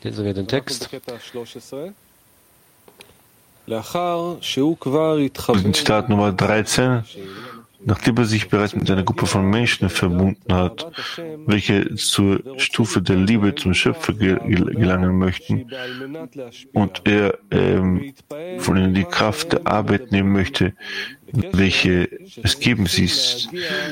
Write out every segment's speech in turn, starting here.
Lesen wir den Text. Zitat Nummer 13. Nachdem er sich bereits mit einer Gruppe von Menschen verbunden hat, welche zur Stufe der Liebe zum Schöpfer gelangen möchten, und er von ihnen die Kraft der Arbeit nehmen möchte, welche es geben ist.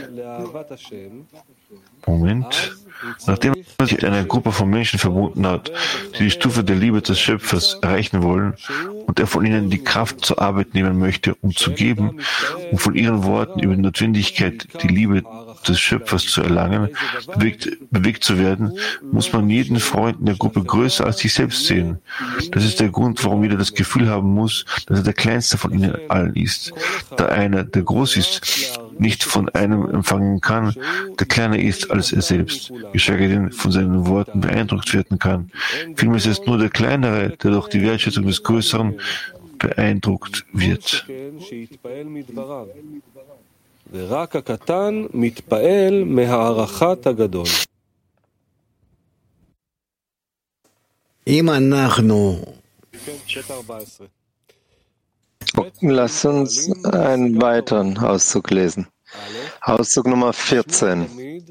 Moment. Nachdem er sich mit einer Gruppe von Menschen verbunden hat, die die Stufe der Liebe des Schöpfers erreichen wollen, und er von ihnen die Kraft zur Arbeit nehmen möchte, um zu geben, um von ihren Worten über die Notwendigkeit, die Liebe des Schöpfers zu erlangen, bewegt zu werden, muss man jeden Freund in der Gruppe größer als sich selbst sehen. Das ist der Grund, warum jeder das Gefühl haben muss, dass er der Kleinste von ihnen allen ist. Da einer, der groß ist, nicht von einem empfangen kann, der kleiner ist als er selbst, geschweige denn von seinen Worten beeindruckt werden kann. Vielmehr ist es nur der Kleinere, der durch die Wertschätzung des Größeren beeindruckt wird. Lass uns einen weiteren Auszug lesen. Auszug Nummer 14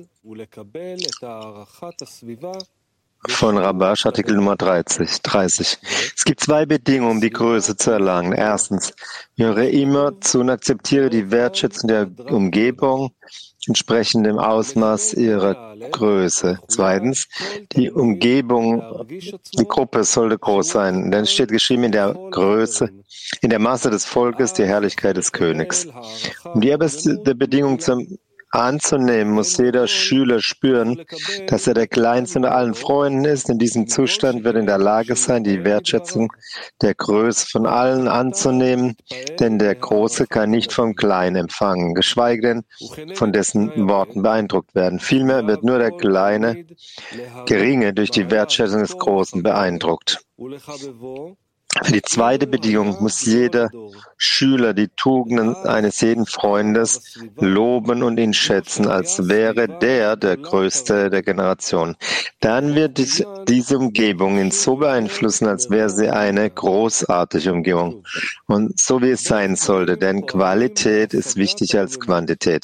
von Rabash, Artikel Nummer 30. Es gibt zwei Bedingungen, um die Größe zu erlangen. Erstens, höre immer zu und akzeptiere die Wertschätzung der Umgebung entsprechend dem Ausmaß ihrer Größe. Zweitens, die Umgebung, die Gruppe sollte groß sein, denn es steht geschrieben in der Größe, in der Masse des Volkes die Herrlichkeit des Königs. Um die erste Bedingung anzunehmen, muss jeder Schüler spüren, dass er der Kleinste unter allen Freunden ist. In diesem Zustand wird er in der Lage sein, die Wertschätzung der Größe von allen anzunehmen, denn der Große kann nicht vom Kleinen empfangen, geschweige denn von dessen Worten beeindruckt werden. Vielmehr wird nur der Geringe durch die Wertschätzung des Großen beeindruckt. Für die zweite Bedingung muss jeder Schüler die Tugenden eines jeden Freundes loben und ihn schätzen, als wäre der Größte der Generation. Dann wird diese Umgebung ihn so beeinflussen, als wäre sie eine großartige Umgebung. Und so wie es sein sollte, denn Qualität ist wichtiger als Quantität.